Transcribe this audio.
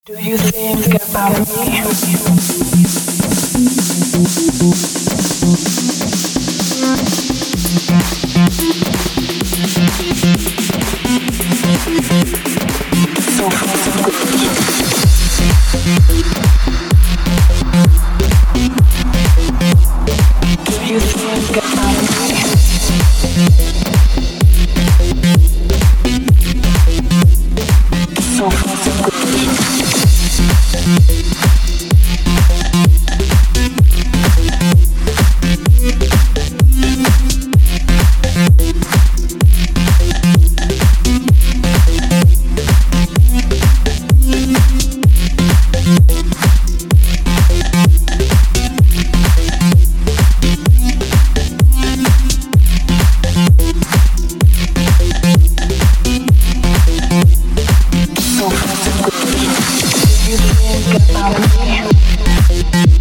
Do you think about me? So far so good. Do you think about me? So far so good. So far so good. Do you think about me?